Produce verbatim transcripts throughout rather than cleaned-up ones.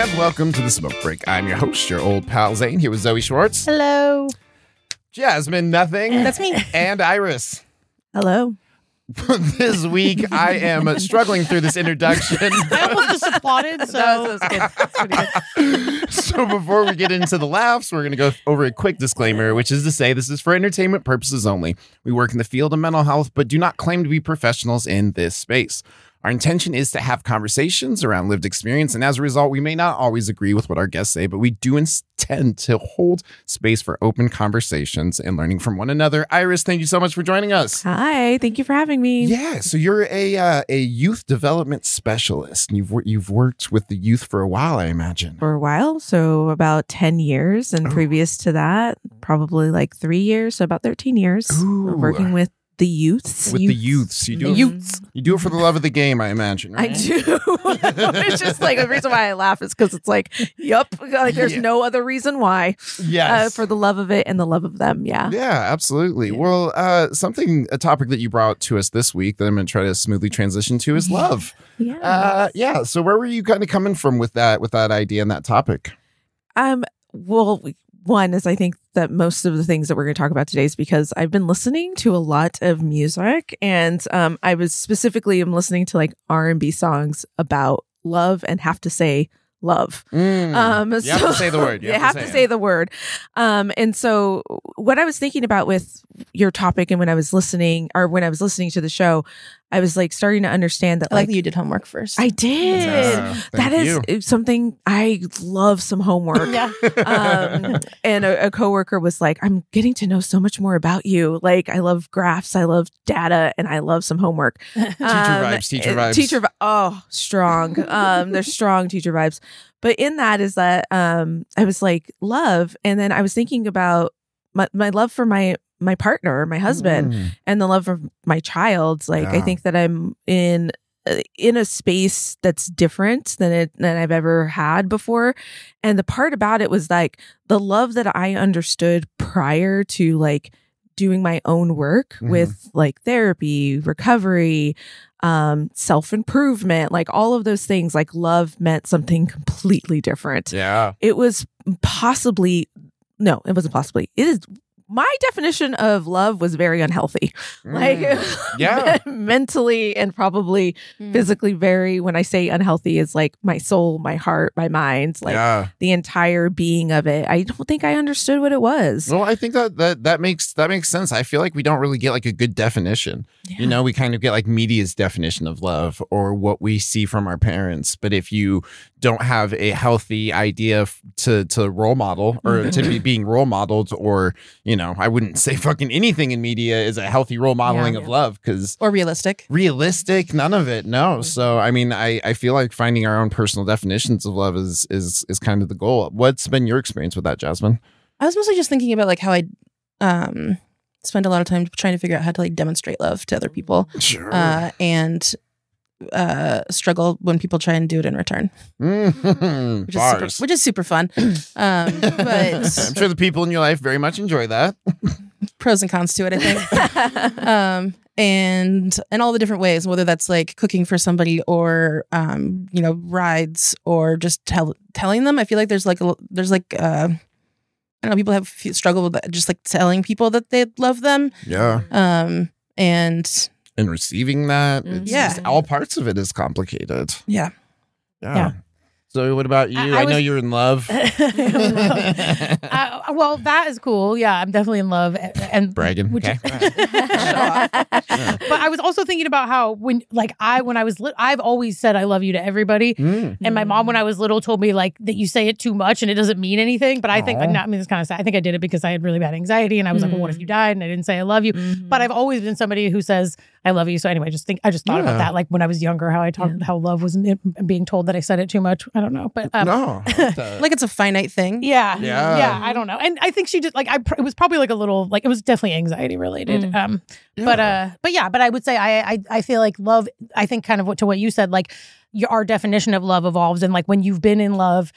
And welcome to the Smoke Break. I'm your host, your old pal Zane, here with Zoe Schwartz. Hello. Jasmine Nothing. That's me. And Iris. Hello. This week, I am struggling through this introduction. I almost just applauded, so That was, that was good. That's pretty good. So before we get into the laughs, we're going to go over a quick disclaimer, which is to say this is for entertainment purposes only. We work in the field of mental health, but do not claim to be professionals in this space. Our intention is to have conversations around lived experience, and as a result, we may not always agree with what our guests say, but we do intend to hold space for open conversations and learning from one another. Iris, thank you so much for joining us. Hi. Thank you for having me. Yeah, so you're a uh, a youth development specialist. You've wor- you've worked with the youth for a while, I imagine. For a while, so about ten years, and Oh. previous to that, probably like three years, so about thirteen years Ooh. of working with the youths. With the youths, you do it, Youths. you do it for the love of the game, I imagine. I Right? do. It's just like the reason why I laugh is because it's like, yup, like there's Yeah. no other reason why. Yes. Uh, for the love of it and the love of them. Yeah. Yeah, absolutely. Well, uh, something, a topic that you brought to us this week that I'm going to try to smoothly transition to is love. Yeah. Uh, yeah. So where were you kind of coming from with that, with that idea and that topic? Um. Well, one is I think that most of the things that we're going to talk about today is because I've been listening to a lot of music, and um, I was specifically am listening to like R and B songs about love and have to say love. Mm. Um, you have to say the word. You, have, to, say, it. the word. Um, and so what I was thinking about with your topic, and when I was listening, or when I was listening to the show, I was like starting to understand that I like like that you did homework first. I did. Yeah, That thank is you. something I love some homework. yeah. um, and a, a coworker was like, I'm getting to know so much more about you. Like, I love graphs, I love data, and I love some homework. Teacher vibes, teacher vibes. Teacher vi- Oh, strong. Um, there's strong teacher vibes. But in that is that um, I was like, love. And then I was thinking about my, my love for my my partner, my husband, Mm. and the love of my child. Like, I Yeah. think that I'm in uh, in a space that's different than it than I've ever had before. And the part about it was like the love that I understood prior to like doing my own work Mhm. with like therapy, recovery, um, self-improvement, like all of those things, like love meant something completely different. Yeah. It was possibly no, it wasn't possibly. It is my definition of love was very unhealthy. Like Mm. Yeah. mentally and probably physically very, when I say unhealthy, is like my soul, my heart, my mind, like yeah. the entire being of it. I don't think I understood what it was. Well, I think that, that that makes that makes sense. I feel like we don't really get like a good definition. You know, we kind of get like media's definition of love or what we see from our parents. But if you don't have a healthy idea f- to to role model or to be being role modeled, or you know, I wouldn't say fucking anything in media is a healthy role modeling Yeah. of love, because Or realistic. realistic, none of it. No. So I mean, I I feel like finding our own personal definitions of love is is is kind of the goal. What's been your experience with that, Jasmine? I was mostly just thinking about like how I um spend a lot of time trying to figure out how to like demonstrate love to other people. Sure. Uh and uh struggle when people try and do it in return. Mhm. Which is super, Bars. which is super fun. Um but I'm sure the people in your life very much enjoy that. pros and cons to it, I think. um and and all the different ways, whether that's like cooking for somebody or um you know rides or just tell telling them. I feel like there's like a there's like uh I don't know, people have f- struggle with that, just like telling people that they love them. Yeah. Um and And receiving that. It's Yeah. just all parts of it is complicated. yeah. Yeah. Yeah. So what about you? I- I, I know was- you're in love. uh, well, that is cool. Yeah, I'm definitely in love. And, and Bragging. which- Okay. but I was also thinking about how when, like, I when I was, li- I've always said I love you to everybody. Mm. And my mom, when I was little, told me like that you say it too much and it doesn't mean anything. But I think, Aw. like, not, I mean, it's kind of sad. I think I did it because I had really bad anxiety, and I was like, well, what if you died? And I didn't say I love you. Mm-hmm. But I've always been somebody who says I love you. So anyway, just think I just thought Yeah. about that, like when I was younger, how I talked, how love was m- being told that I said it too much. I don't know, but um, No. Like it's a finite thing. yeah, Yeah. yeah, I don't know, and I think she did like I. Pr- it was probably like a little like it was definitely anxiety related. Mm. Um, but uh, but yeah, but I would say I I I feel like love. I think kind of what to what you said, like your our definition of love evolves, and like when you've been in love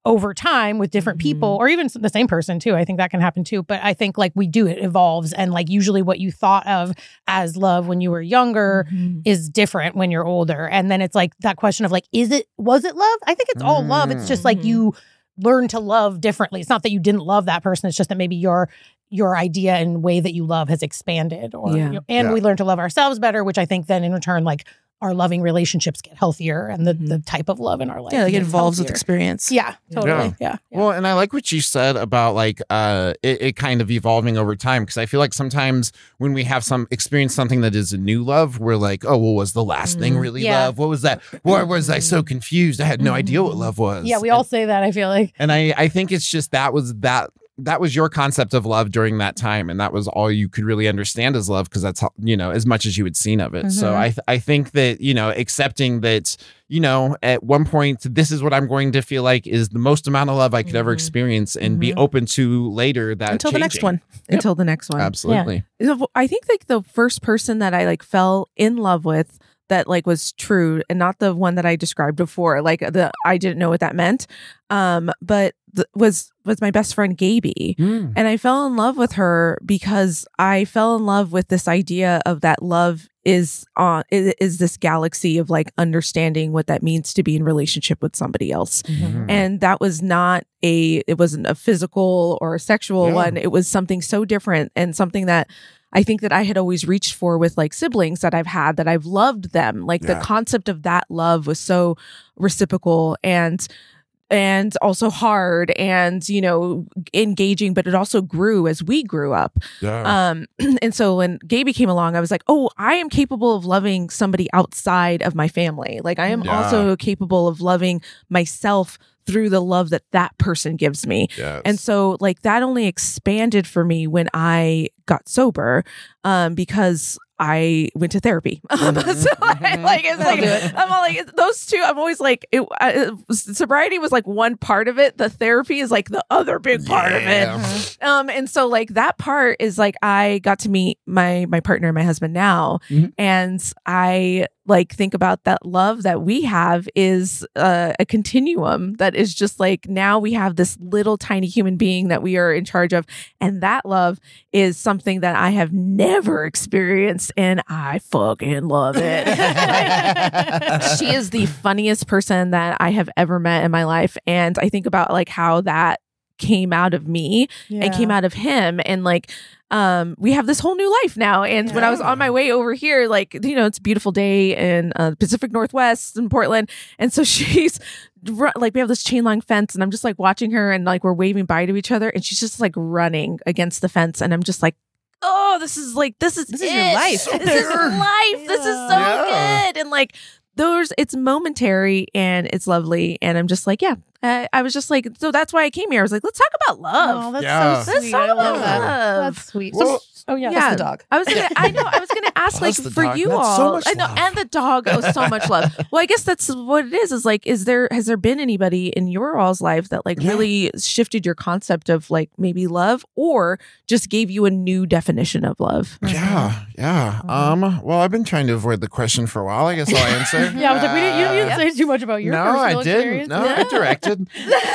over time with different Mm-hmm. people, or even the same person too. I think that can happen too. But I think like we do, it evolves. And like usually what you thought of as love when you were younger Mhm. is different when you're older. And then it's like that question of like, is it, was it love? I think it's all love. It's just like Mhm. you learn to love differently. It's not that you didn't love that person. It's just that maybe your your idea and way that you love has expanded, or Yeah. you know, and Yeah. we learn to love ourselves better, which I think then in return, like our loving relationships get healthier, and the, Mhm. the type of love in our life. Yeah, like it gets evolves with healthier. experience. Yeah, totally. Yeah. yeah. Well, and I like what you said about like uh it, it kind of evolving over time, because I feel like sometimes when we have some experience something that is a new love, we're like, oh, well, was the last thing Mm. really Yeah. love? What was that? Why was I so confused? I had no idea what love was. Yeah, we all say that, I feel like. And I, I think it's just that was that that was your concept of love during that time, and that was all you could really understand as love, because that's how, you know, as much as you had seen of it. So Mhm. I th- I think that, you know, accepting that, you know, at one point this is what I'm going to feel like is the most amount of love I could ever Mhm. experience, and be Mhm. open to later that Until the next changing. one. Until the next one. Absolutely. I think like the first person that I like fell in love with that like was true, and not the one that I described before, like the I didn't know what that meant, um but th- was was my best friend Gaby. Mm. And I fell in love with her because I fell in love with this idea of that love is on is, is this galaxy of like understanding what that means to be in relationship with somebody else. Mhm. And that was not a it wasn't a physical or a sexual Yeah. one. It was something so different, and something that I think that I had always reached for with like siblings that I've had, that I've loved them. Like Yeah. the concept of that love was so reciprocal and and also hard and, you know, engaging, but it also grew as we grew up. Yeah. Um, and so when Gaby came along, I was like, oh, I am capable of loving somebody outside of my family. Like I am Yeah. also capable of loving myself through the love that that person gives me. Yes. And so like that only expanded for me when I got sober, um, because I went to therapy. Um, so I, like it's like I'm all like those two. I'm always like it, I, it, sobriety was like one part of it. The therapy is like the other big part Yeah. of it. Um, and so like that part is like I got to meet my my partner, my husband now, Mhm. and I like think about that love that we have is uh, a continuum that is just like now we have this little tiny human being that we are in charge of, and that love is something that I have never experienced, and I fucking love it. She is the funniest person that I have ever met in my life, and I think about like how that came out of me and came out of him, and like um we have this whole new life now. And when I was on my way over here, like, you know, it's a beautiful day in uh, Pacific Northwest in Portland, and so she's ru- like we have this chain link fence, and I'm just like watching her, and like we're waving bye to each other, and she's just like running against the fence, and I'm just like, oh, this is like this is This is it. your life. This is life. This is so Yeah. good. And like those, it's momentary and it's lovely, and I'm just like, yeah. I, I was just like, so that's why I came here. I was like, let's talk about love. Oh, that's Yeah. so Let's sweet. talk I love about that. love. That's sweet. Well, so, oh yeah, yeah. That's the dog. I was gonna. I know. I was gonna ask, like, Plus the for dog. you That's all. so much I know, love. and the dog. Oh, so much love. Well, I guess that's what it is. Is like, is there has there been anybody in your all's life that like Yeah. really shifted your concept of like maybe love, or just gave you a new definition of love? Yeah, yeah. Um. Well, I've been trying to avoid the question for a while. I guess I'll answer. Yeah, I was like, we didn't, you didn't Uh, say too much about your no, personal I didn't. experience. No, I directed.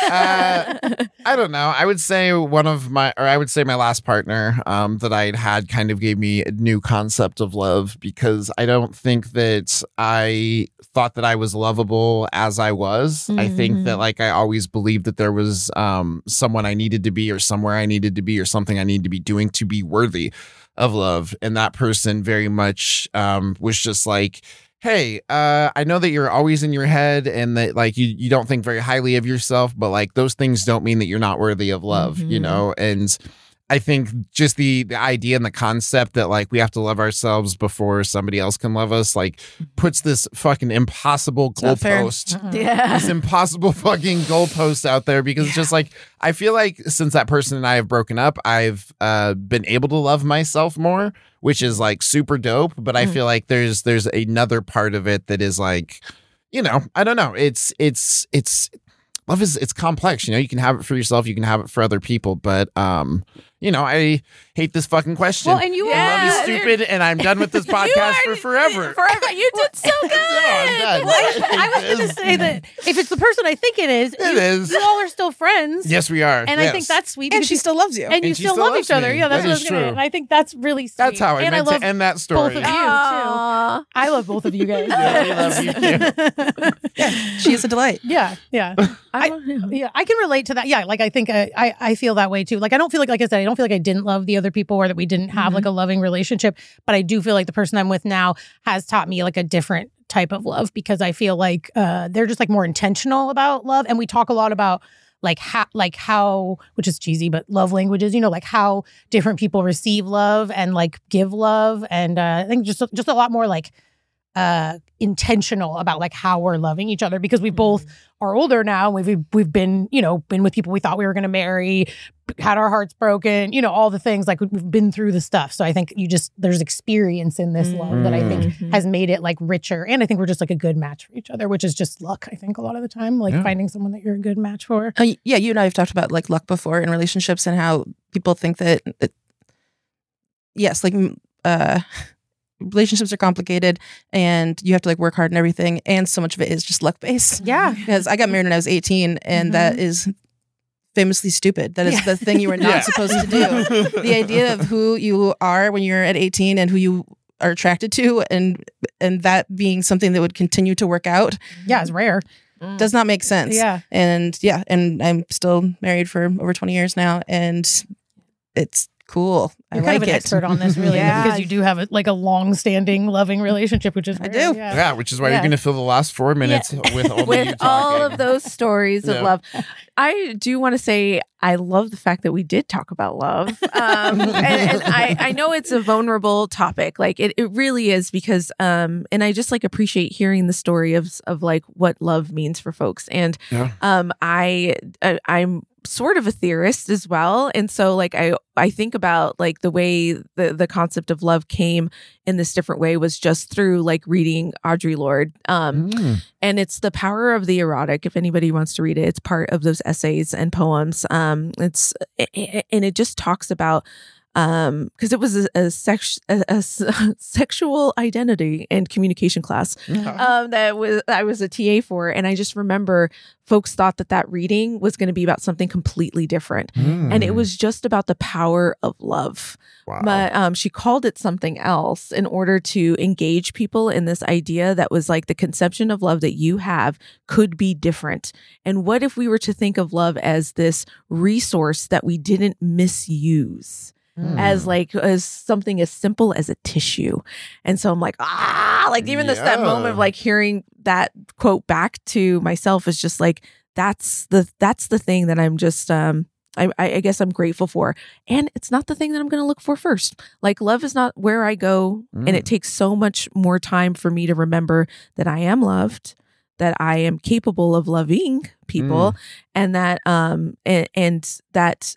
Uh, I don't know. I would say one of my, or I would say my last partner um, that I'd had kind of gave me a new concept of love, because I don't think that I thought that I was lovable as I was. I think that Mhm. like I always believed that there was um, someone I needed to be, or somewhere I needed to be, or something I needed to be doing to be worthy of love. And that person very much um, was just like, hey, uh, I know that you're always in your head and that like you, you don't think very highly of yourself, but like those things don't mean that you're not worthy of love, you Mhm. know? And I think just the, the idea and the concept that like we have to love ourselves before somebody else can love us, like puts this fucking impossible not fair. goalpost. Mhm. Yeah. This impossible fucking goalpost out there, because it's just like I feel like since that person and I have broken up, I've uh, been able to love myself more, which is like super dope. But I Mm. feel like there's there's another part of it that is like, you know, I don't know. It's it's it's love is it's complex. You know, you can have it for yourself, you can have it for other people, but um, you know, I hate this fucking question. Well, and you Yeah. Love is stupid, and I'm done with this podcast for forever. Forever. You did so good. No, I'm done. Well, I was going to say that if it's the person I think it is, It you, is. you all are still friends. Yes, we are. And I Yes. think that's sweet. And because she you- still loves you. and you And she still still love loves each other. me. Yeah, that's That what I is was going to true. And I think that's really sweet. That's how I and meant I love to end that both story. of you, too. Aw. I love both of you guys. Yeah, we love you too. She is a delight. Yeah, yeah. I, Yeah, I can relate to that. Yeah, like I think I, I I feel that way too. Like I don't feel like like I said, I don't feel like I didn't love the other people or that we didn't have Mhm. like a loving relationship, but I do feel like the person I'm with now has taught me like a different type of love because I feel like uh they're just like more intentional about love, and we talk a lot about like how like how which is cheesy but love languages, you know, like how different people receive love and like give love, and uh, I think just just a lot more like uh intentional about like how we're loving each other because we both are older now. We've we've been, you know, been with people we thought we were going to marry, had our hearts broken, you know, all the things, like we've been through the stuff. So I think you just there's experience in this love that I think Mhm. has made it like richer, and I think we're just like a good match for each other, which is just luck. I think a lot of the time, like Yeah. finding someone that you're a good match for. Uh, yeah, you and I have talked about like luck before in relationships and how people think that, it, yes, like m- uh, relationships are complicated and you have to like work hard and everything, and so much of it is just luck based. Yeah. Because I got married when I was eighteen, and that is famously stupid. That is Yeah. the thing you were not Yeah. supposed to do. The idea of who you are when you're at eighteen and who you are attracted to, and and that being something that would continue to work out, Yeah, it's rare. does not make sense. Yeah. And yeah, and I'm still married for over twenty years now, and it's cool. I You're like kind of an it. expert on this, really, Yeah. because you do have a, like a long-standing, loving relationship, which is I rare. do. Yeah. Yeah, which is why Yeah. you're going to fill the last four minutes with only you With all talking. of those stories Yeah. of love. I do want to say I love the fact that we did talk about love. Um, and and I, I know it's a vulnerable topic. Like it, it really is because um and I just like appreciate hearing the story of of like what love means for folks. And Yeah. um I, I I'm sort of a theorist as well. And so like I I think about like the way the the concept of love came in this different way was just through like reading Audre Lorde. Um Mm. and it's The Power of the Erotic. If anybody wants to read it, it's part of those essays and poems. Um, it's and it just talks about um because it was a, a, sex, a, a s- sexual identity and communication class um that was I was a T A for, and I just remember folks thought that that reading was going to be about something completely different, Mm. and it was just about the power of love. Wow. But um, she called it something else in order to engage people in this idea that was like the conception of love that you have could be different. And what if we were to think of love as this resource that we didn't misuse? Mm. As like as something as simple as a tissue. And so I'm like, ah, like even this that Yeah. moment of like hearing that quote back to myself is just like that's the that's the thing that I'm just um I, I guess I'm grateful for. And it's not the thing that I'm going to look for first. Like love is not where I go. And Mm. it takes so much more time for me to remember that I am loved, that I am capable of loving people, and that um and, and that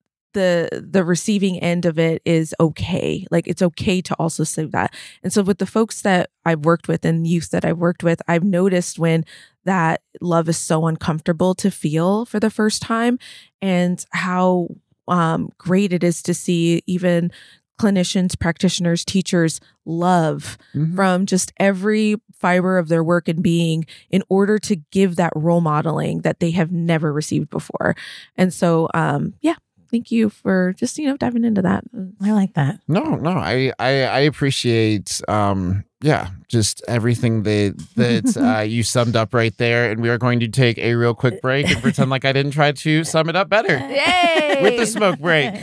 the the receiving end of it is okay. Like it's okay to also say that. And so with the folks that I've worked with and youth that I've worked with, I've noticed when that love is so uncomfortable to feel for the first time, and how um, great it is to see even clinicians, practitioners, teachers love Mhm. from just every fiber of their work and being in order to give that role modeling that they have never received before. And so, um, yeah, thank you for just, you know, diving into that. I like that. No, no, I, I, I appreciate, um, yeah, just everything that that uh, you summed up right there. And we are going to take a real quick break and pretend like I didn't try to sum it up better Yay! with the smoke break.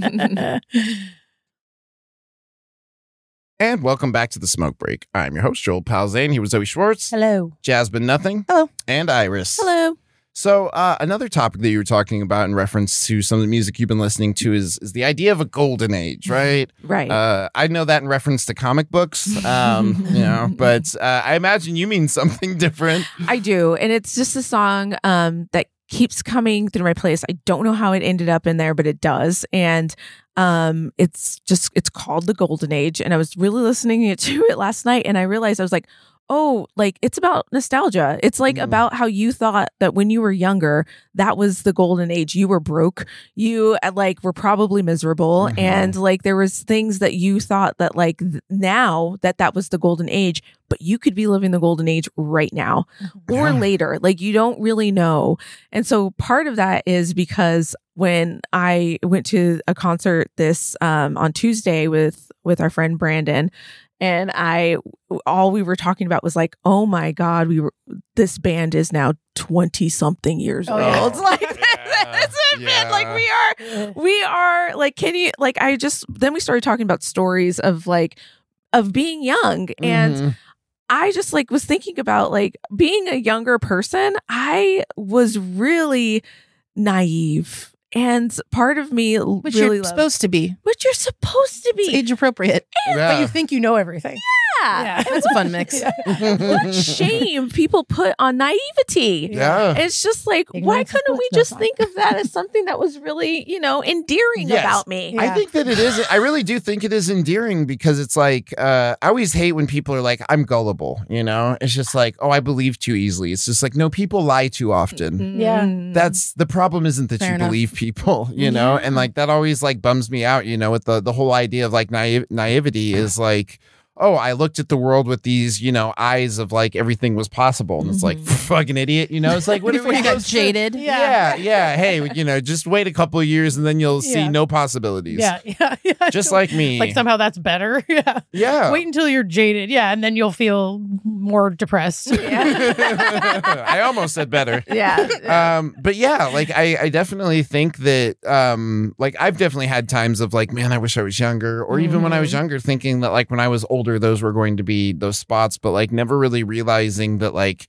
And welcome back to the smoke break. I'm your host, Joel Palzane. He was Zoe Schwartz, Hello. Jasmine Nothing, Hello. and Iris. Hello. So uh, another topic that you were talking about in reference to some of the music you've been listening to is is the idea of a golden age, right? Right. Uh, I know that in reference to comic books, um, you know, but uh, I imagine you mean something different. I do. And it's just a song um, that keeps coming through my playlist. I don't know how it ended up in there, but it does. And um, it's just, it's called The Golden Age. And I was really listening to it last night, and I realized I was like, oh, like it's about nostalgia. It's like Mm. about how you thought that when you were younger, that was the golden age. You were broke. You uh, like were probably miserable. Mhm. And like there was things that you thought that like th- now that that was the golden age, but you could be living the golden age right now or Yeah. later. Like you don't really know. And so part of that is because when I went to a concert this um, on Tuesday with with our friend Brandon, and I all we were talking about was like, oh my God, we were this band is now twenty something years Oh, old. yeah. Like Yeah. that's it, man. Like Yeah. we are we are like, can you like I just then we started talking about stories of like of being young. And Mhm. I just like was thinking about like being a younger person. I was really naive. And part of me Which really you're loves- supposed to be. which you're supposed to It's be. age appropriate. Yeah. But you think you know everything. Yeah. That's a fun mix. Yeah. What shame people put on naivety. Yeah. It's just like, why Ignorance is couldn't we bliss, just no think of that as something that was really, you know, endearing Yes. about me? Yeah. I think that it is. I really do think it is endearing because it's like, uh, I always hate when people are like, I'm gullible, you know? It's just like, oh, I believe too easily. It's just like, no, people lie too often. Yeah. Mm. That's the problem isn't that Fair you enough. believe people, you know? Yeah. And like that always like bums me out, you know, with the, the whole idea of like naive, naivety is like, oh, I looked at the world with these, you know, eyes of like everything was possible. And it's like, Mhm. fucking idiot, you know? It's like, what if Before we you got supposed to- jaded. Yeah, yeah. Hey, you know, just wait a couple of years and then you'll see Yeah. no possibilities. Yeah, yeah, yeah. Just like me. Like somehow that's better. Yeah. yeah. Wait until you're jaded. Yeah. And then you'll feel more depressed. I almost said better. Yeah. Um, but yeah, like I, I definitely think that um like I've definitely had times of like, man, I wish I was younger, or even when I was Mhm. younger, thinking that like when I was older, those were going to be those spots, but like never really realizing that like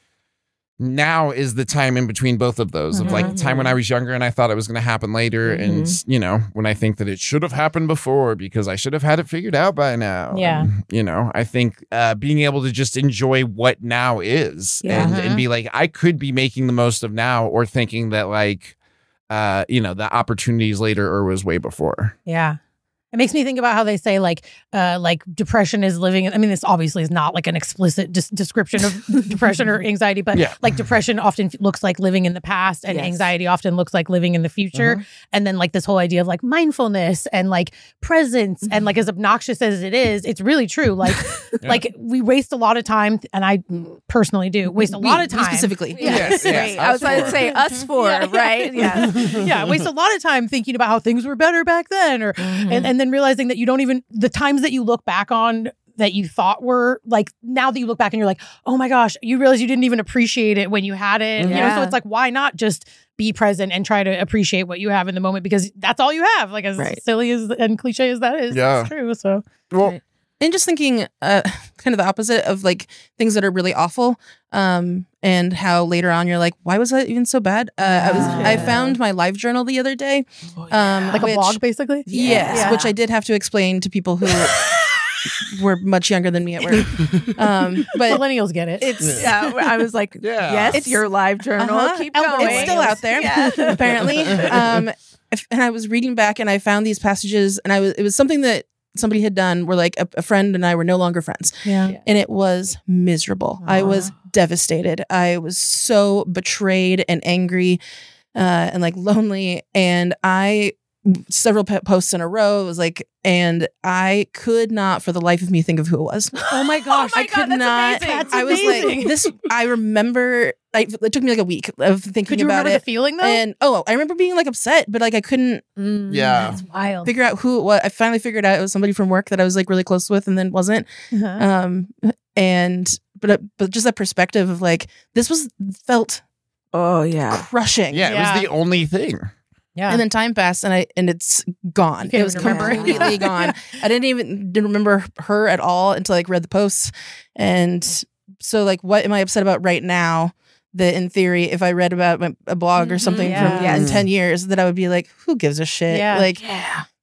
now is the time in between both of those of like the time when I was younger and I thought it was going to happen later, and you know when I think that it should have happened before because I should have had it figured out by now. Yeah. And, you know, I think uh, being able to just enjoy what now is Yeah. and Mhm. and be like, I could be making the most of now, or thinking that like uh you know the opportunities later or was way before. Yeah. It makes me think about how they say like uh like depression is living in, I mean this obviously is not like an explicit dis- description of depression or anxiety, but Yeah. like depression often f- looks like living in the past, and Yes. anxiety often looks like living in the future. Uh-huh. And then like this whole idea of like mindfulness and like presence, and like as obnoxious as it is, it's really true. Like Yeah. like we waste a lot of time, and I personally do waste a lot We- of we time specifically. Yes, yes. Right. I was about to say us four, Yeah, yeah. right? Yeah. yeah, waste a lot of time thinking about how things were better back then, or Mm-hmm. and, and then realizing that you don't even, the times that you look back on that you thought were like, now that you look back and you're like, oh my gosh, you realize you didn't even appreciate it when you had it. You know, so Yeah. it's like, why not just be present and try to appreciate what you have in the moment, because that's all you have. Like as Right. silly as and cliche as that is, Yeah. it's true. So Well, Right. And just thinking uh kind of the opposite of like things that are really awful, um and how later on you're like, why was that even so bad? uh I was I Yeah. found my live journal the other day, um like which- a blog basically. yes, Yeah. which I did have to explain to people who were much younger than me at work. um but Millennials get it. it's Yeah, I was like, Yeah. yes, It's- your live journal. Uh-huh. Keep Oh, going. it's still out there. Yeah. apparently. Um, if- and I was reading back and I found these passages, and I was it was something that somebody had done where like a, a friend and I were no longer friends, yeah. and it was miserable. I was devastated. I was so betrayed and angry, uh, and like lonely. And I several pe- posts in a row. It was like, and I could not for the life of me think of who it was. Oh my gosh, my I God, could that's not. amazing. That's I was amazing. like, this. I remember. Like, it took me like a week of thinking Could you about remember it. the feeling though? And oh, I remember being like upset, but like I couldn't Mm. Yeah. That's wild. figure out who it was. I finally figured out it was somebody from work that I was like really close with, and then wasn't. Uh-huh. Um, and but uh, but just that perspective of like this was felt Oh yeah. crushing. yeah, it Yeah. was the only thing. Yeah. And then time passed, and I and it's gone. You can't It was even remember. completely gone. I didn't even didn't remember her at all until I like read the posts. And so, like, what am I upset about right now? That in theory, if I read about my, a blog or Mhm. something Yeah. from yeah in ten years, that I would be like, who gives a shit? Yeah. Like, Yeah.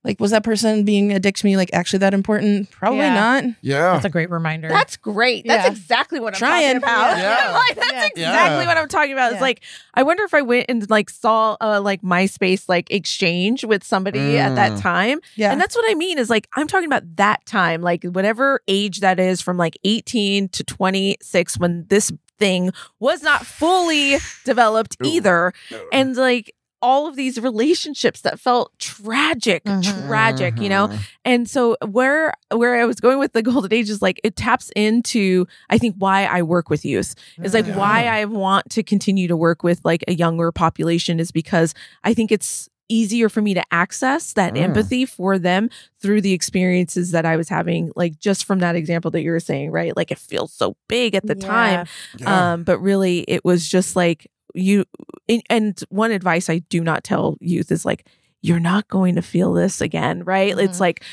Like, was that person being a dick to me like actually that important? Probably Yeah. not. Yeah. That's a great reminder. That's great. That's Yeah. exactly what I'm Trying. talking about. Yeah. Like, that's Yeah. exactly Yeah. what I'm talking about. It's Yeah. like, I wonder if I went and like saw a like MySpace like exchange with somebody at that Mm. time. Yeah. And that's what I mean is like, I'm talking about that time, like whatever age that is from like eighteen to twenty-six when this thing was not fully developed Ooh. either. And like, all of these relationships that felt tragic, Mhm. tragic, you know? Mhm. And so where where I was going with the golden age is like it taps into I think why I work with youth is like Yeah. why I want to continue to work with like a younger population is because I think it's easier for me to access that Mm. empathy for them through the experiences that I was having, like just from that example that you were saying, right? Like it feels so big at the Yeah. time. Yeah. Um, but really it was just like you and- and one advice I do not tell youth is like, you're not going to feel this again, right? Mhm. It's like,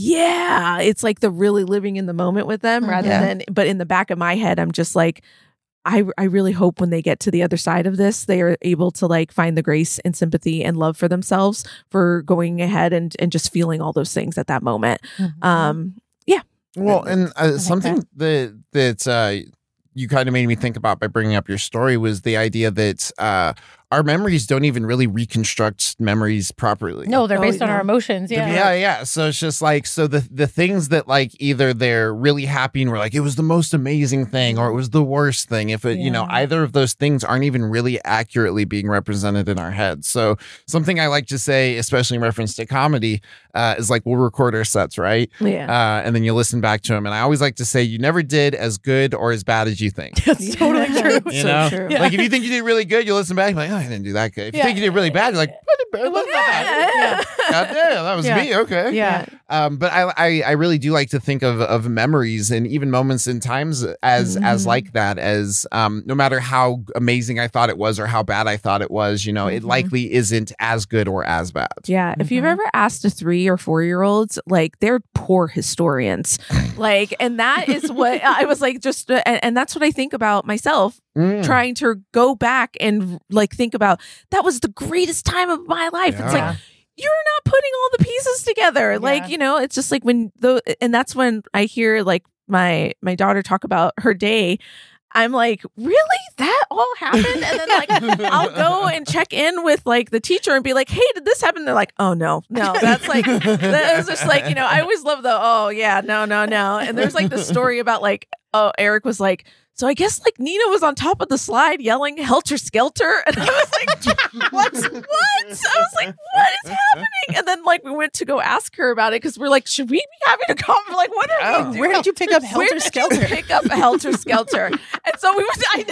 yeah, it's like the really living in the moment with them Mhm. rather Yeah. than, but in the back of my head, I'm just like, I, I really hope when they get to the other side of this, they are able to like find the grace and sympathy and love for themselves for going ahead and, and just feeling all those things at that moment. Mhm. Um, Well, and uh, like something that that uh, you kind of made me think about by bringing up your story was the idea that uh, our memories don't even really reconstruct memories properly. no, they're Oh, based on yeah. our emotions. Yeah. Yeah, yeah. So it's just like so the the things that like either they're really happy and we're like it was the most amazing thing or it was the worst thing. If it you know Yeah. either of those things aren't even really accurately being represented in our heads. So something I like to say, especially in reference to comedy, uh, is like we'll record our sets, right? yeah. Uh, and then you listen back to them. And I always like to say you never did as good or as bad as you think. That's totally true. You So know, true. Yeah. like if you think you did really good, you listen back, you're like, oh, I didn't do that good. If you Yeah. think you did really bad, you're like, I did bad. It wasn't that Yeah. God damn, that was Yeah. me. Okay. Yeah. Um, but I, I I really do like to think of of memories and even moments in times as as Mhm. like that as um no matter how amazing I thought it was or how bad I thought it was, you know, it Mhm. likely isn't as good or as bad. Yeah. If you've Mhm. ever asked a three or four year olds, like they're poor historians. Like, and that is what I was like, just, uh, and, and that's what I think about myself, Mm. trying to go back and like think about that was the greatest time of my life. It's Yeah. like, you're not putting all the pieces together. Yeah. Like, you know, it's just like when the, and that's when I hear like my, my daughter talk about her day. I'm like, really? That all happened? And then like I'll go and check in with like the teacher and be like, hey, did this happen? They're like, oh no, no. That's like that was just like, you know, I always love the oh yeah, no, no, no. And there's like this story about like, oh, Eric was like, so I guess like Nina was on top of the slide yelling helter skelter. And I was like, what? What? I was like, what is happening? And then like we went to go ask her about it because we're like, should we be having a conversation? Like, what are Oh. we doing? Where did you pick up Where Helter did Skelter? you pick up Helter Skelter? And so we went. I,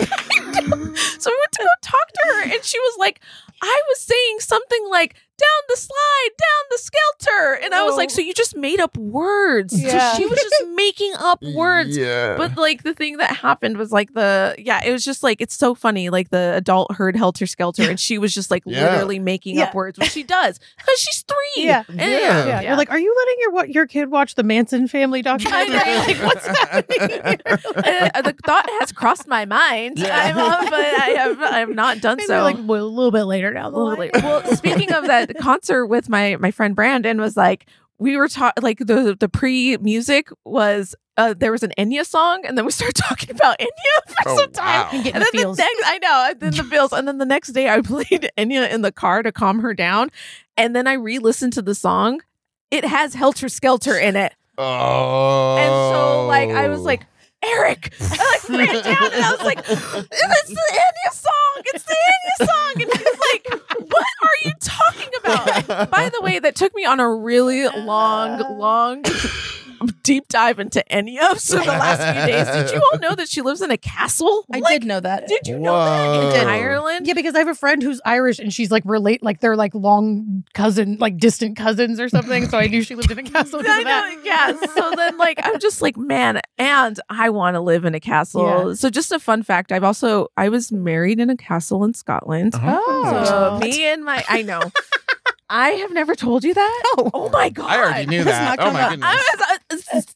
so we went to go talk to her, and she was like, "I was saying something like down the slide, down the skelter," and I was like, Oh. "So you just made up words?" Yeah. So she was just making up words. Yeah. But like the thing that happened was like the yeah, it was just like it's so funny. Like the adult heard Helter Skelter, and she was just like Yeah. literally making Yeah. up words, which she does because she's three. Yeah. And- Yeah. Yeah. You're like, are you letting your what your kid watch the Manson family documentary? I know. Like, what's happening here? Uh, the thought has crossed my mind, Yeah. I'm, uh, but I have I have not done Maybe so. like well, a little bit later down the A line. little later. Well, speaking of that concert with my my friend Brandon was like we were talking like the the pre music was uh, there was an Enya song and then we started talking about Enya for Oh, some time. wow. And getting And the then feels. the next, I know, and then the feels, and then the next day I played Enya in the car to calm her down, and then I re-listened to the song. It has Helter Skelter in it, Oh. and so like I was like, Eric, I like ran down and I was like, it's the Enya song, it's the Enya song, and he's like, what are you talking about? By the way, that took me on a really long, long deep dive into Enya. So the last few days, did you all know that she lives in a castle? I Like, did know that. Did you know that Whoa. in Ireland? Yeah, because I have a friend who's Irish and she's like relate like they're like long cousin, like distant cousins or something. So I knew she lived in a castle because I of that. know, yeah. So then, like, I'm just like, man, and I want to live in a castle. Yeah. So, just a fun fact: I've also I was married in a castle in Scotland. Oh. So me and my, I know, I have never told you that. No. Oh my god! I already knew Has that. not Oh come my up. goodness. I was, uh, they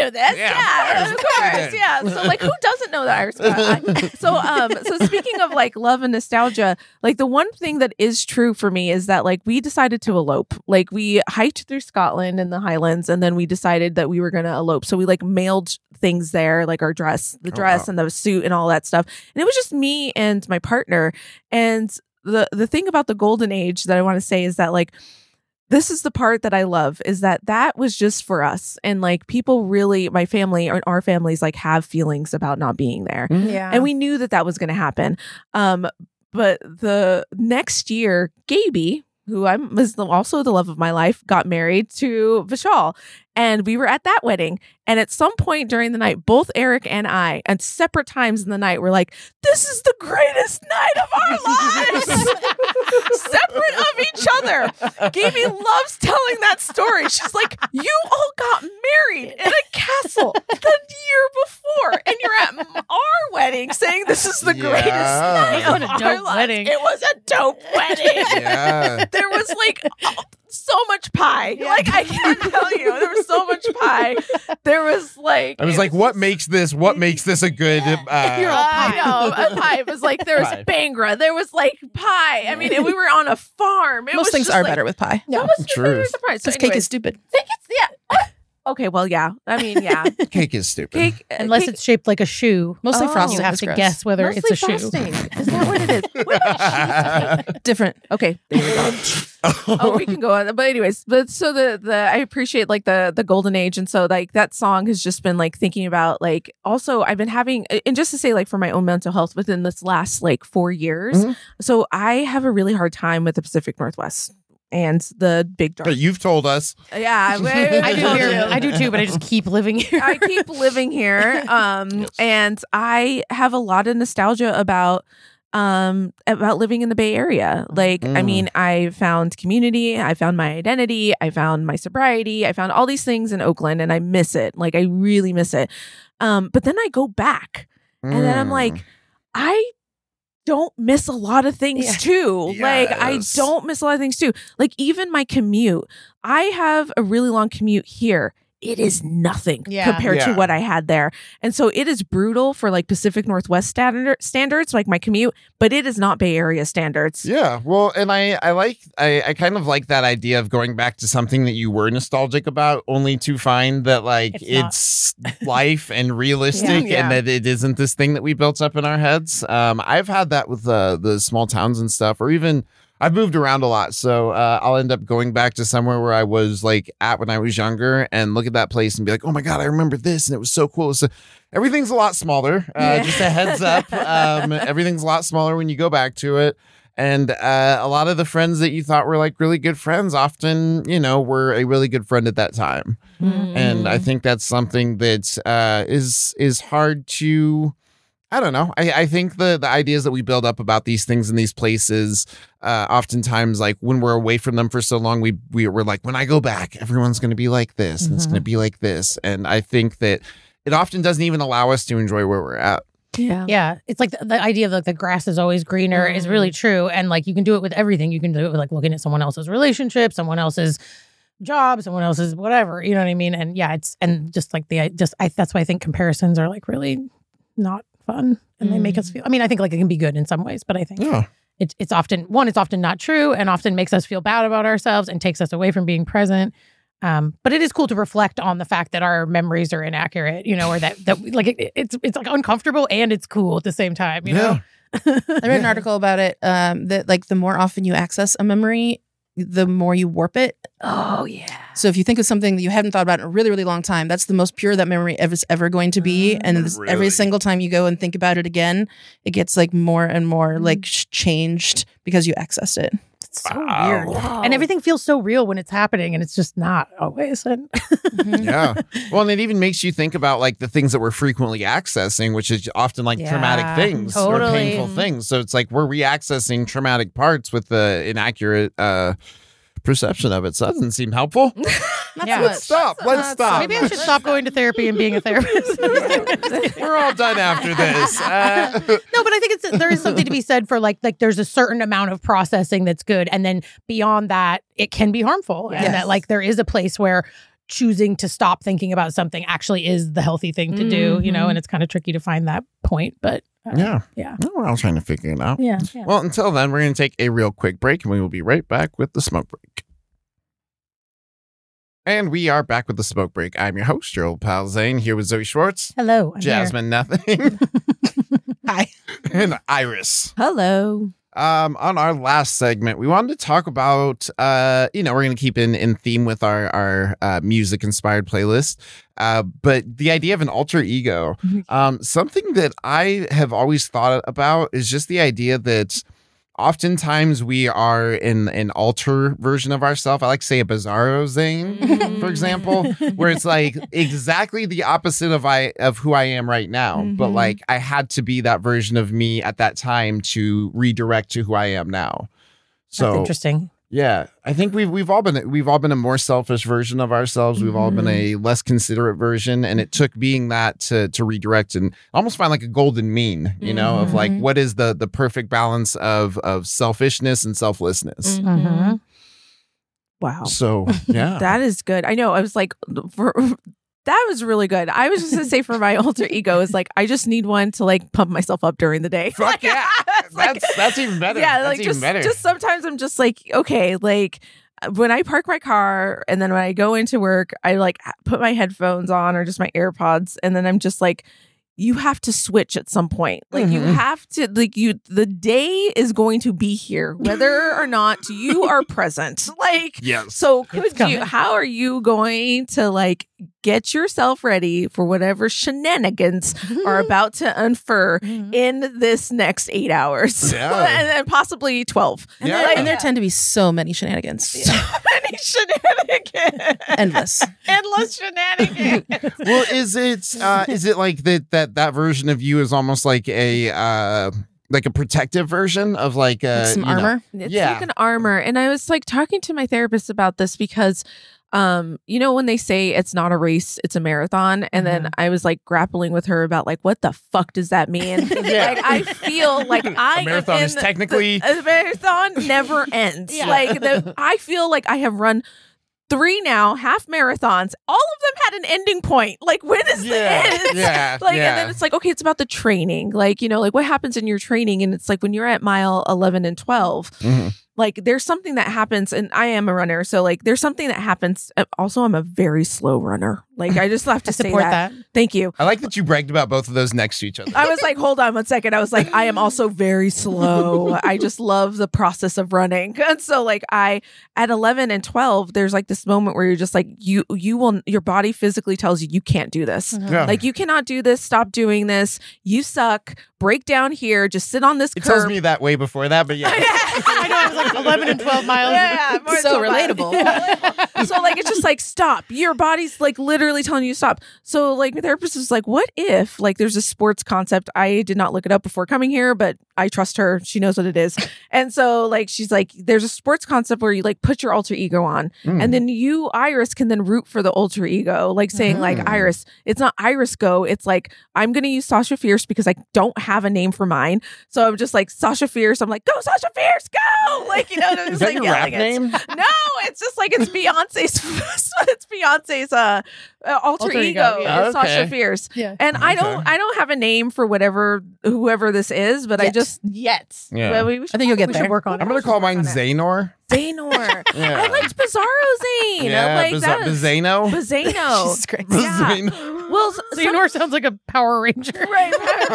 knew this. Yeah, Yeah, of of course you course. did. Yeah. So like, who doesn't know the Irish Spot? I- so um, so speaking of like love and nostalgia, like the one thing that is true for me is that like we decided to elope. Like we hiked through Scotland and the Highlands, and then we decided that we were going to elope. So we like mailed things there, like our dress, the Oh, dress, wow. and the suit, and all that stuff. And it was just me and my partner. And the the thing about the golden age that I want to say is that like, this is the part that I love, is that that was just for us. And like people really, my family or our families like have feelings about not being there. Yeah. And we knew that that was going to happen. Um, but the next year, Gaby, who I'm was the- also the love of my life, got married to Vishal. And we were at that wedding. And at some point during the night, both Eric and I, at separate times in the night, were like, this is the greatest night of our lives. Separate of each other. Gaby loves telling that story. She's like, you all got married in a castle the year before. And you're at m- our wedding saying this is the greatest Yeah. night What of a our dope lives. wedding. It was a dope wedding. Yeah. There was like oh, so much pie. Like I can't tell you. There was so much pie. There was like I was it like, what makes this? What makes this a good? You're Uh, all I know a pie. It was like there was Pie. Bangra. There was like pie. I mean, and we were on a farm. It Most was things just are like, better with pie. That was True. very surprised. So Because cake anyways, is stupid. cake is yeah. Okay, well, yeah. I mean, yeah. Cake is stupid. Cake, uh, Unless cake, it's shaped like a shoe. Mostly Oh. frosting. You have is to gross. guess whether mostly it's a shoe. frosting. Is that what it is? What is cheesecake? Different. Okay, there we go. Oh, we can go on. But anyways, but so the the I appreciate like the the golden age, and so like that song has just been like thinking about like also I've been having, and just to say like for my own mental health within this last like four years. Mhm. So I have a really hard time with the Pacific Northwest and the big dark. But you've told us. Yeah, I do here. I do too, but I just keep living here. I keep living here. Um, Yes. and I have a lot of nostalgia about um about living in the Bay Area. Like, I Mm. mean, I found community, I found my identity, I found my sobriety, I found all these things in Oakland, and I miss it. Like, I really miss it. Um, but then I go back and then I'm Mm. like, I don't miss a lot of things Yeah. too. Like, I Yes. don't miss a lot of things too. Like, even my commute, I have a really long commute here. It is nothing Yeah. compared to Yeah. what I had there. And so it is brutal for like Pacific Northwest standard, standards, like my commute, but it is not Bay Area standards. Yeah, well, and I, I like, I, I kind of like that idea of going back to something that you were nostalgic about, only to find that like It's not. it's life and realistic, Yeah. and that it isn't this thing that we built up in our heads. Um, I've had that with uh, the small towns and stuff, or even I've moved around a lot, so uh, I'll end up going back to somewhere where I was like at when I was younger, and look at that place and be like, "Oh my god, I remember this, and it was so cool." So everything's a lot smaller. Uh, Yeah. Just a heads up, um, everything's a lot smaller when you go back to it. And uh, a lot of the friends that you thought were like really good friends often, you know, were a really good friend at that time. And I think that's something that uh, is is hard to. I don't know. I, I think the the ideas that we build up about these things in these places, uh, oftentimes, like when we're away from them for so long, we we we're like, when I go back, everyone's going to be like this, and it's Mhm. going to be like this. And I think that it often doesn't even allow us to enjoy where we're at. Yeah. Yeah, it's like the, the idea of like the grass is always greener is really true, and like you can do it with everything. You can do it with like looking at someone else's relationship, someone else's job, someone else's whatever. You know what I mean? And yeah, it's and just like the I just I that's why I think comparisons are like really not fun, and they make us feel. I mean, I think like it can be good in some ways, but I think Yeah. it's it's often one, it's often not true, and often makes us feel bad about ourselves and takes us away from being present. Um, but it is cool to reflect on the fact that our memories are inaccurate, you know, or that that like it, it's it's like uncomfortable and it's cool at the same time, you know. I read an article about it um, that like the more often you access a memory, the more you warp it. Oh, yeah. So if you think of something that you hadn't thought about in a really, really long time, that's the most pure that memory ever is ever going to be. And this- Really? every single time you go and think about it again, it gets like more and more like sh- changed because you accessed it. It's so Wow. weird. And everything feels so real when it's happening, and it's just not always. And Yeah. Well, and it even makes you think about like the things that we're frequently accessing, which is often like Yeah, traumatic things or totally. painful things. So it's like we're reaccessing traumatic parts with the inaccurate uh, perception of it. So that doesn't seem helpful. Not Yeah. so Let's much. stop. Let's Not stop. maybe I should stop going to therapy and being a therapist. We're all done after this. Uh, No, but I think it's there is something to be said for like like there's a certain amount of processing that's good, and then beyond that, it can be harmful, Yes. and that like there is a place where choosing to stop thinking about something actually is the healthy thing to do, you know, and it's kind of tricky to find that point, but uh, Yeah. yeah. We're all trying to figure it out. Yeah. yeah. Well, until then, we're going to take a real quick break and we will be right back with the smoke break. And we are back with the smoke break. I'm your host, your old pal Zane, here with Zoe Schwartz, Hello. I'm here. Jasmine Nothing, Hi. and Iris. Hello. Um, on our last segment, we wanted to talk about, uh, you know, we're going to keep in, in theme with our, our uh, music inspired playlist. Uh, but the idea of an alter ego, um, something that I have always thought about is just the idea that oftentimes we are in an alter version of ourselves. I like to say a bizarro Zane, for example, where it's like exactly the opposite of I of who I am right now. Mm-hmm. But like I had to be that version of me at that time to redirect to who I am now. So That's interesting. Yeah, I think we've we've all been we've all been a more selfish version of ourselves. We've mm-hmm. all been a less considerate version, and it took being that to to redirect and almost find like a golden mean, you know, mm-hmm. of like what is the the perfect balance of of selfishness and selflessness. Mm-hmm. Wow. So yeah, that is good. I know. I was like, for, that was really good. I was just gonna say for my alter ego is like I just need one to like pump myself up during the day. Fuck like, yeah, like, that's that's even better. Yeah, that's like even just better. just sometimes I'm just like okay, like when I park my car and then when I go into work, I like put my headphones on or just my AirPods, and then I'm just like, you have to switch at some point. Like mm-hmm. you have to, like you, the day is going to be here, whether or not you are present. Like, yes. So could you, how are you going to like get yourself ready for whatever shenanigans are about to unfur mm-hmm. in this next eight hours? Yeah. and then possibly twelve. And, yeah. there, and there tend to be so many shenanigans. So many shenanigans. Endless. Endless shenanigans. Well, is it, uh, is it like that, that, that version of you is almost like a, uh, like a protective version of like, uh, like some you know, armor? It's yeah. like an armor. And I was like talking to my therapist about this because um, you know, when they say it's not a race, it's a marathon. And mm-hmm. then I was like grappling with her about like, what the fuck does that mean? Yeah. Like, I feel like I a marathon is technically the, a marathon never ends. Yeah. Like the, I feel like I have run three now half marathons. All of them had an ending point. Like, when is yeah, the end? Yeah, like, yeah. and then it's like, okay, it's about the training. Like, you know, like what happens in your training? And it's like when you're at mile eleven and twelve, mm-hmm. like there's something that happens. And I am a runner, so like there's something that happens. Also, I'm a very slow runner. Like, I just have to I say support that. that. Thank you. I like that you bragged about both of those next to each other. I was like, hold on one second. I was like, I am also very slow. I just love the process of running. And so like I, at eleven and twelve, there's like this moment where you're just like, you, you will, your body physically tells you, you can't do this. Mm-hmm. Yeah. Like, you cannot do this. Stop doing this. You suck. Break down here. Just sit on this It curb. tells me that way before that, but yeah. I know, it was like eleven and twelve miles. Yeah, yeah, more so than relatable. miles. So like, it's just like, stop. Your body's like literally telling you to stop. So like my therapist is like, what if like there's a sports concept? I did not look it up before coming here, but I trust her. She knows what it is. And so like, she's like, there's a sports concept where you like put your alter ego on mm. and then you, Iris, can then root for the alter ego. Like saying mm. like, Iris, it's not Iris go. It's like, I'm going to use Sasha Fierce because I don't have a name for mine. So I'm just like, Sasha Fierce. I'm like, go Sasha Fierce, go. Like, you know, just is that like your yelling rap it. name? No, it's just like, it's Beyonce's, it's Beyonce's uh, uh, alter, Alter ego. ego, yeah. It's Okay. Sasha Fierce. Yeah. And I Okay. don't, I don't have a name for whatever, whoever this is, but I Yet. just, yet. Yeah. But we, we should I think you'll get We there. should work on I'm it. going to call mine on it. Zaynor. Zaynor. Yeah. I liked Bizarro Zane. Yeah, like Biz- that. Bizano. Bizano. Jesus Christ. Yeah. Bizano. Well, s- Xehanort sounds like a Power Ranger. right,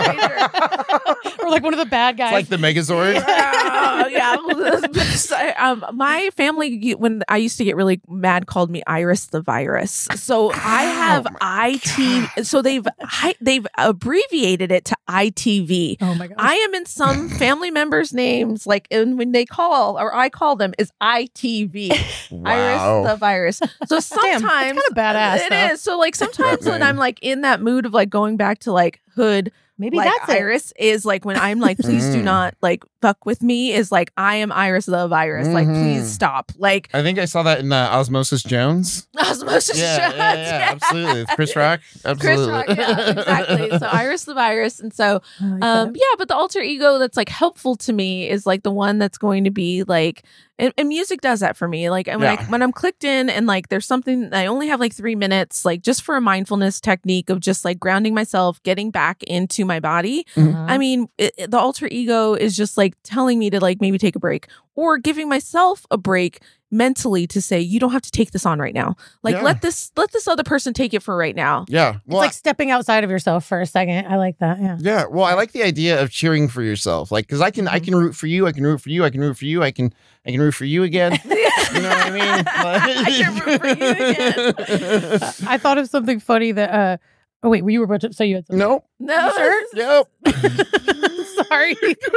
right, Or like one of the bad guys. It's like the Megazord. Uh, yeah. So, um, my family, when I used to get really mad, called me Iris the Virus. So I have my I T. So they've I, they've abbreviated it to I T V. oh my gosh. I am in some family members' names, like and when they call or I call them is I T V. Iris the Virus. So sometimes kind of badass, It though. is. So like sometimes That when name. I'm like in that mood of like going back to like hood. Maybe like that's it. Iris is like when I'm like, please do Mm. not like fuck with me. Is like I am Iris the Virus. Like Mhm. please stop. Like I think I saw that in uh, Osmosis Jones. Osmosis Yeah, Jones. yeah, yeah, absolutely. It's Chris Rock. Chris Absolutely. Rock, yeah, exactly. So Iris the Virus, and so I like um that. yeah, but the alter ego that's like helpful to me is like the one that's going to be like And, and music does that for me. Like and when, Yeah. I, when I'm clicked in and like there's something, I only have like three minutes, like just for a mindfulness technique of just like grounding myself, getting back into my body. Mhm. I mean, it, it- the alter ego is just like telling me to like maybe take a break or giving myself a break mentally to say, you don't have to take this on right now. Like Yeah. let this, let this other person take it for right now. Yeah. It's Well, like stepping outside of yourself for a second. I like that. Yeah. yeah. Well, I like the idea of cheering for yourself. Like, cause I can, I Mhm. can root for you. I can root for you. I can root for you. I can, I can root for you again. You know what I mean? I can root for you again. I thought of something funny that, uh, oh, wait, were you about to say you had something? Nope. No, Sure? Nope. Sorry.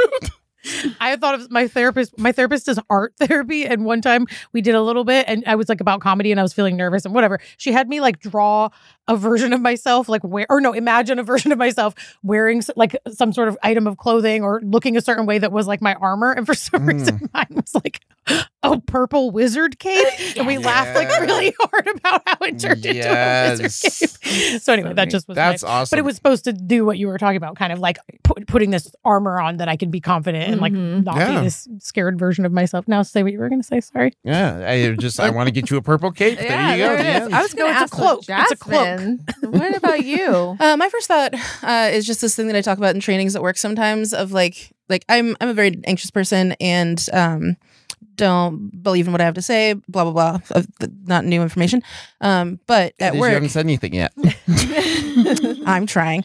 I thought of my therapist. My therapist does art therapy. And one time we did a little bit and I was like about comedy and I was feeling nervous and whatever. She had me like draw a version of myself, like where, or no, imagine a version of myself wearing s- like some sort of item of clothing or looking a certain way that was like my armor. And for some Mm. reason, mine was like a purple wizard cape. And we laughed like Yeah. really hard about how it turned into a Yes. wizard cape. So anyway, that just was That's my, awesome. but it was supposed to do what you were talking about, kind of like put, putting this armor on that I can be confident and like Mhm. not Yeah. be this scared version of myself. Now say what you were going to say. Sorry. Yeah. I just, I want to get you a purple cape. There Yeah, you go. there it The is. end. I was going No, to it's a ask cloak. Jasmine. It's a cloak. What about you? Uh, my first thought uh, is just this thing that I talk about in trainings at work sometimes of like like I'm I'm a very anxious person and um don't believe in what I have to say, blah blah blah. Uh, th- not new information. Um, but Yeah, at you work, haven't said anything yet. I'm trying.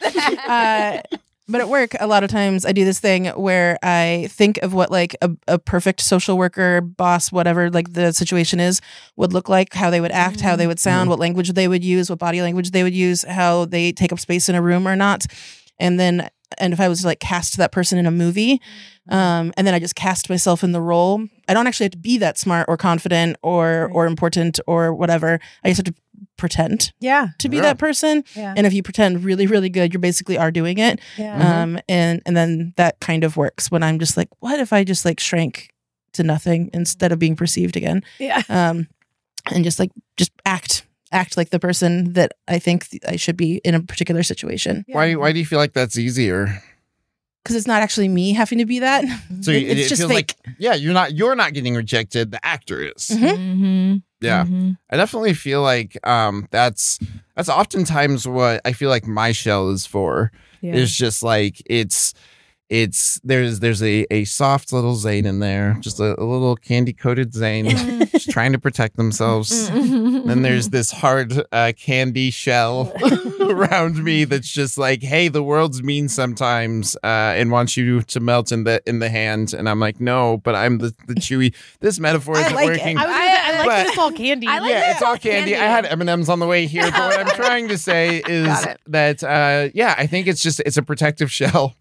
Uh, but at work, a lot of times I do this thing where I think of what like a, a perfect social worker, boss, whatever like the situation is, would look like, how they would act, how they would sound, what language they would use, what body language they would use, how they take up space in a room or not. And then, and if I was to like cast that person in a movie, um, and then I just cast myself in the role, I don't actually have to be that smart or confident or Right. or important or whatever. I just have to pretend Yeah. to be Yeah. that person. Yeah. And if you pretend really, really good, you basically are doing it. Yeah. Um, and and then that kind of works when I'm just like, what if I just like shrank to nothing instead of being perceived again? Yeah. Um, and just like just act act like the person that I think th- I should be in a particular situation. Why, why do you feel like that's easier? Because it's not actually me having to be that. So It- it, it's it just feels fake. like, yeah, you're not, you're not getting rejected. The actor is. Mhm. Mm-hmm. Yeah. Mm-hmm. I definitely feel like um that's that's oftentimes what I feel like my shell is for. Yeah. It's just like it's it's there's there's a, a soft little Zane in there, just a, a little candy coated Zane, just trying to protect themselves. Then there's this hard uh, candy shell around me that's just like, hey, the world's mean sometimes, uh, and wants you to melt in the in the hand. And I'm like, no, but I'm the the chewy. This metaphor I isn't like it. working. I was gonna say, I like But- that it's all candy. I like yeah, that it's all it's candy. candy. I had M and M's on the way here, but what I'm trying to say is Got it. that uh, yeah, I think it's just it's a protective shell,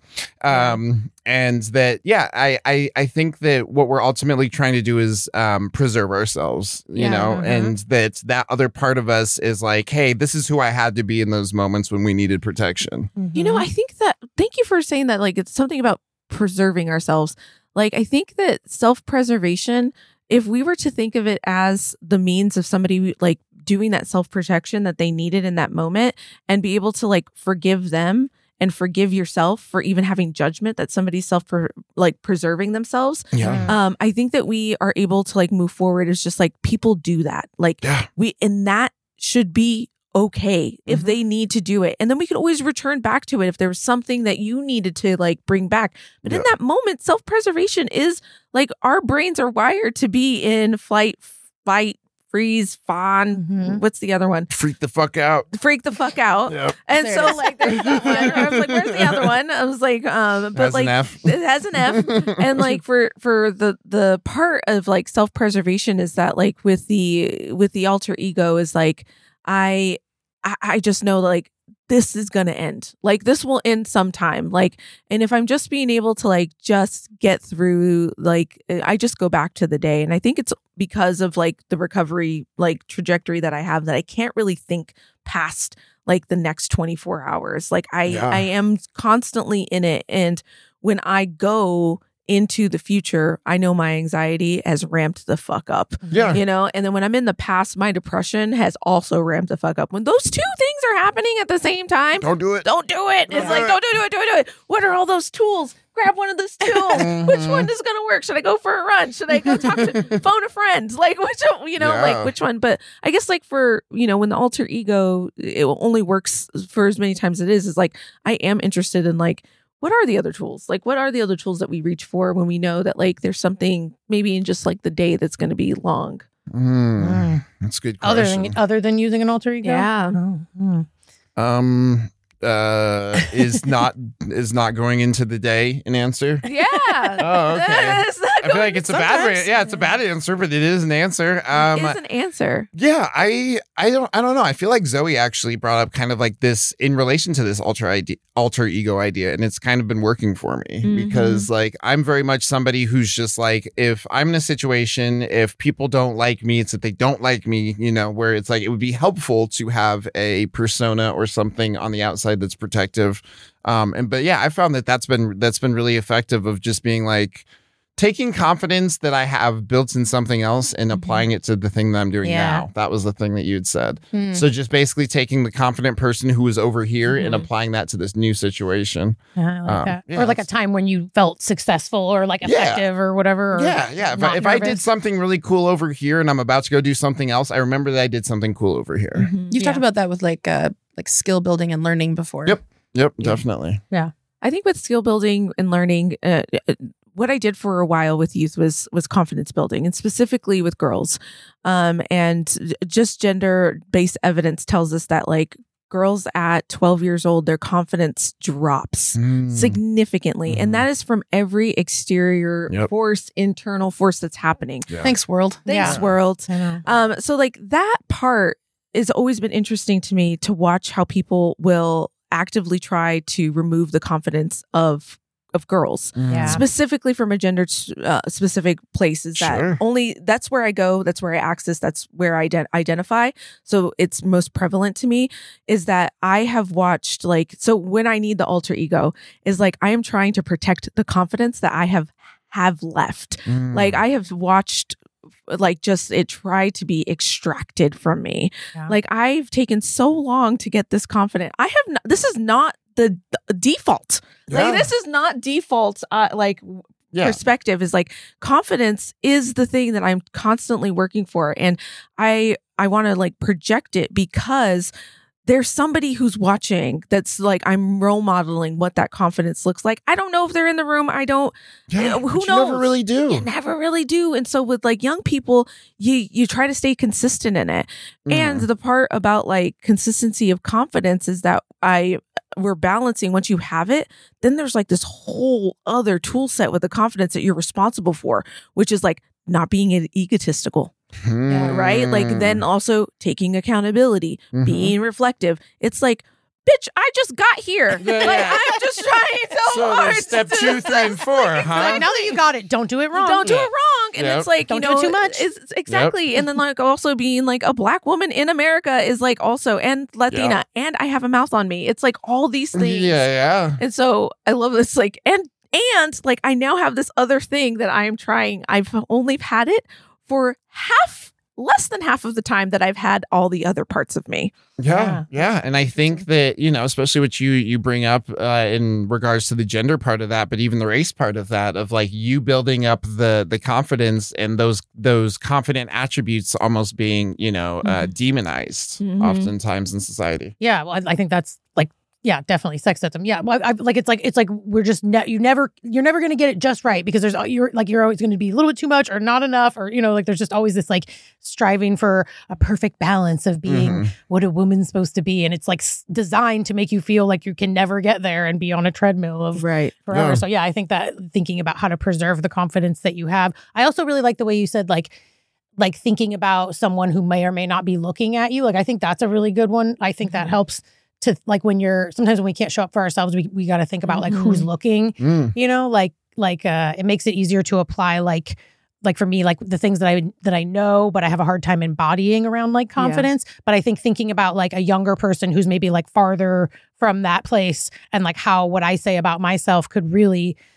um, and that yeah, I, I I think that what we're ultimately trying to do is um, preserve ourselves, you Yeah. know, Mhm. and that that other part of us is like, hey, this is who I had to be in those moments when we needed protection. You know, I think that, thank you for saying that. Like, it's something about preserving ourselves. Like, I think that self preservation, if we were to think of it as the means of somebody like doing that self protection that they needed in that moment and be able to like forgive them and forgive yourself for even having judgment that somebody's self like preserving themselves. Yeah, Um, I think that we are able to like move forward as just like people do that. Like, yeah, we, and that should be okay if Mhm. they need to do it. And then we could always return back to it if there was something that you needed to like bring back. But in Yeah. that moment, self-preservation is like our brains are wired to be in flight, fight, freeze, fawn. Mhm. What's the other one? freak the fuck out. Freak the fuck out. Yep. And There so it is. like there's that one. I was like, where's the other one? I was like, um, but Has like an F. it has an F. And like for for the the part of like self-preservation is that like with the with the alter ego is like I I, I just know like this is gonna end. Like this will end sometime. Like, and if I'm just being able to like just get through, like I just go back to the day. And I think it's because of like the recovery like trajectory that I have that I can't really think past like the next twenty-four hours. Like I Yeah. I am constantly in it. And when I go into the future, I know my anxiety has ramped the fuck up. Yeah. You know, and then when I'm in the past, my depression has also ramped the fuck up. When those two things are happening at the same time, Don't do it. don't do it. It's Don't like, do it. don't do it, do it, do it, do it. What are all those tools? grab one of those tools? Which one is going to work? Should I go for a run? Should I go talk to phone a friend? Like which, you know, Yeah. like which one? But I guess like for, you know, when the alter ego, it only works for as many times as it is, is like, I am interested in like, what are the other tools? Like, what are the other tools that we reach for when we know that like there's something maybe in just like the day that's going to be long? Mm, Mm. that's a good Other question. than other than using an alter ego. Yeah. Oh, mm. um, uh, is not is not going into the day an answer? Yeah. Oh, okay. It's not I feel going- like it's a bad way. sometimes Yeah, it's a bad answer, but it is an answer. Um, it is an answer. Yeah, I I don't I don't know. I feel like Zoe actually brought up kind of like this in relation to this alter idea, alter ego idea, and it's kind of been working for me Mhm. because like I'm very much somebody who's just like, if I'm in a situation, if people don't like me, it's that they don't like me, you know, where it's like it would be helpful to have a persona or something on the outside that's protective. Um, and but yeah, I found that that's been that's been really effective of just being like, taking confidence that I have built in something else and applying it to the thing that I'm doing Yeah. now. That was the thing that you had said. Hmm. So just basically taking the confident person who was over here and Mhm. applying that to this new situation. Yeah, I like Um, that. yeah, or like a it's- time when you felt successful or like Yeah. effective or whatever. Or Yeah, yeah. If, I, not if I did nervous. something really cool over here and I'm about to go do something else, I remember that I did something cool over here. Mhm. You've talked Yeah. about that with like uh like skill building and learning before. Yep. Yep, Yeah. definitely. I think with skill building and learning, uh, uh, what I did for a while with youth was was confidence building, and specifically with girls. Um, and just gender based evidence tells us that like girls at twelve years old, their confidence drops Mm. significantly, Mhm. and that is from every exterior Yep. force, internal force that's happening. Yeah. Thanks, world. Thanks, Yeah. world. I know. Um, so like that part has always been interesting to me to watch how people will actively try to remove the confidence of of girls, Mm. Yeah. specifically from a gender uh, specific places that Sure. only that's where I go, that's where I access, that's where I ident- identify. So it's most prevalent to me is that I have watched like, so when I need the alter ego is like, I am trying to protect the confidence that I have have left. Mm. Like I have watched like just it try to be extracted from me. Yeah. Like I've taken so long to get this confident. I have not, this is not the, the default. Yeah. Like this is not default uh, like yeah. perspective is like confidence is the thing that I'm constantly working for, and I I want to like project it because there's somebody who's watching that's like I'm role modeling what that confidence looks like. I don't know if they're in the room. I don't Yeah, uh, who but you never knows? really do. You never really do. And so with like young people, you you try to stay consistent in it. And Mhm. the part about like consistency of confidence is that I we're balancing once you have it, then there's like this whole other tool set with the confidence that you're responsible for, which is like not being e- egotistical, Mm. right? Like then also taking accountability, Mhm. being reflective. It's like, bitch, I just got here. Yeah, like yeah. I'm just trying so, So hard. there's step to- two, three, and four, huh? Like, now that you got it, don't do it wrong. Don't do Yeah. it wrong. And Yep. it's like, Don't you do know, it too much. It's, it's- exactly. And then like also being like a black woman in America is like also, and Latina, and I have a mouth on me. It's like all these things. Yeah, yeah. And so I love this, like, and, and like, I now have this other thing that I am trying. I've only had it for half, less than half of the time that I've had all the other parts of me. Yeah, yeah, and I think that, you know, especially what you you bring up uh, in regards to the gender part of that, but even the race part of that, of like you building up the the confidence and those those confident attributes almost being, you know, uh, demonized Mhm. oftentimes in society. Yeah, well, I, I think that's like, yeah, definitely sexism. Yeah, well, I, like it's like it's like we're just ne- you never you're never gonna get it just right because there's you're like you're always going to be a little bit too much or not enough or you know like there's just always this like striving for a perfect balance of being Mhm. what a woman's supposed to be, and it's like s- designed to make you feel like you can never get there and be on a treadmill of Right. forever. Yeah. So yeah, I think that thinking about how to preserve the confidence that you have. I also really like the way you said like like thinking about someone who may or may not be looking at you. Like I think that's a really good one. I think that Mhm. helps to like when you're sometimes when we can't show up for ourselves, we we got to think about like who's Mhm. looking, Mm. you know, like like uh it makes it easier to apply like like for me like the things that I that I know but I have a hard time embodying around like confidence. But I think thinking about like a younger person who's maybe like farther from that place and like how what I say about myself could really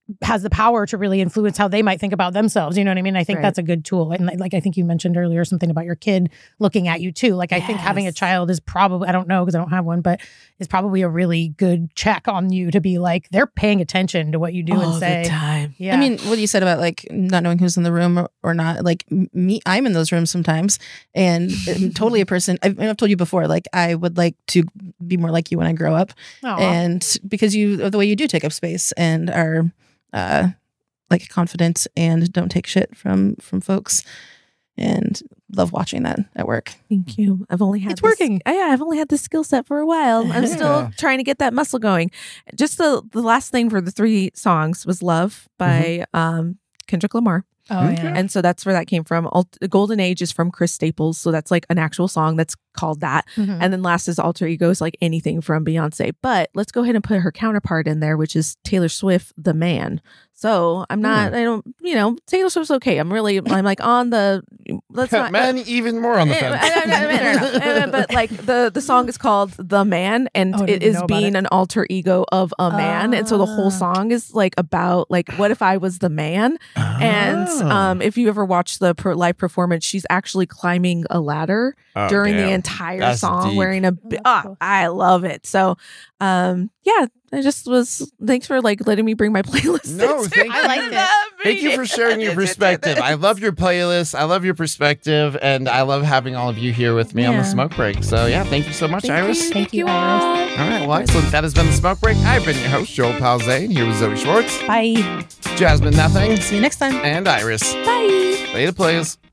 has the power to really influence how they might think about themselves. You know what I mean? I think Right. that's a good tool. And like, like I think you mentioned earlier something about your kid looking at you too. Like I think having a Yes. child is probably, I don't know because I don't have one, but is probably a really good check on you to be like, they're paying attention to what you do All and say. the time. Yeah. I mean, what you said about like not knowing who's in the room or, or not, like m- me, I'm in those rooms sometimes and I'm totally a person. I've, I've told you before, like I would like to be more like you when I grow up. Aw. And because you, of the way you do take up space and are, uh, like confident and don't take shit from, from folks and love watching that at work. Thank you. I've only had It's this- working. I, yeah, I've only had this skill set for a while. I'm still Yeah. trying to get that muscle going. Just the the last thing for the three songs was "Love" by um, Kendrick Lamar, oh, Okay. yeah. and so that's where that came from. Alt- "Golden Age" is from Chris Staples, so that's like an actual song that's called that. Mhm. And then last is "Alter Ego" is like anything from Beyonce. But let's go ahead and put her counterpart in there, which is Taylor Swift, "The Man." So I'm not, I don't, you know, Taylor Swift's okay. I'm really, I'm like on the, let's not. Men even more on the Eh, fence. I- I- I- fair enough. Eh, but like the the song is called "The Man," and Oh, I it didn't is know about being it. an alter ego of a man, and so the whole Ah. song is like about like what if I was the man? And Oh. um, if you ever watch the per- live performance, she's actually climbing a ladder Oh, during the damn. entire That's song, deep. wearing a. Oh, that's Ah, cool. I love it. So, um, yeah, I just was. Thanks for like letting me bring my playlist. No, into thank I you. liked it. Thank you for sharing your perspective. I love your playlist. I love your perspective, and I love having all of you here with me on the Yeah. smoke break. So yeah, thank you so much, Thank Iris. you. Thank you, Iris. All right, well, excellent. That has been the smoke break. I've been your host, Joel Palzane, here with Zoe Schwartz, Bye. Jasmine Nothing, See you next time. and Iris. Bye. Play the plays.